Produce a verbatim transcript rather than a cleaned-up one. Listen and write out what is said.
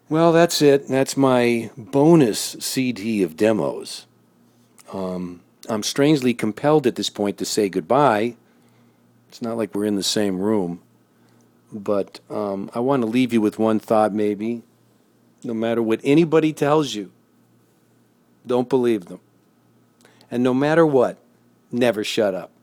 Well, that's it. That's my bonus C D of demos. Um, I'm strangely compelled at this point to say goodbye. It's not like we're in the same room, but um, I want to leave you with one thought maybe. No matter what anybody tells you, don't believe them. And no matter what, never shut up.